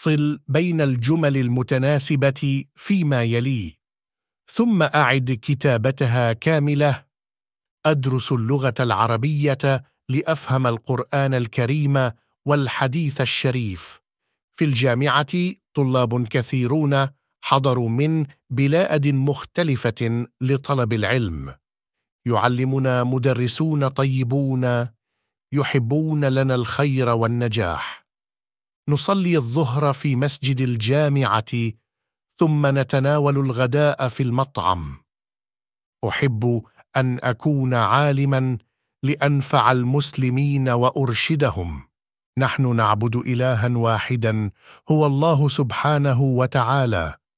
فصل بين الجمل المتناسبة فيما يلي، ثم أعد كتابتها كاملة. أدرس اللغة العربية لأفهم القرآن الكريم والحديث الشريف. في الجامعة طلاب كثيرون حضروا من بلاد مختلفة لطلب العلم. يعلمنا مدرسون طيبون يحبون لنا الخير والنجاح. نصلي الظهر في مسجد الجامعة، ثم نتناول الغداء في المطعم. أحب أن أكون عالماً لأنفع المسلمين وأرشدهم. نحن نعبد إلهاً واحداً، هو الله سبحانه وتعالى،